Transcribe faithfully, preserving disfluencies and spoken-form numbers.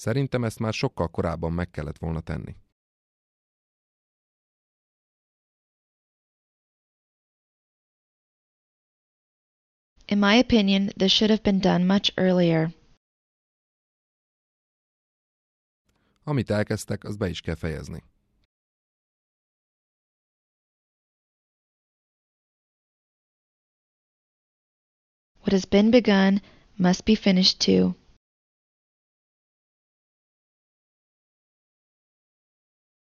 Szerintem ezt már sokkal korábban meg kellett volna tenni. In my opinion, this should have been done much earlier. Amit elkezdtek, azt be is kell fejezni. What has been begun must be finished too.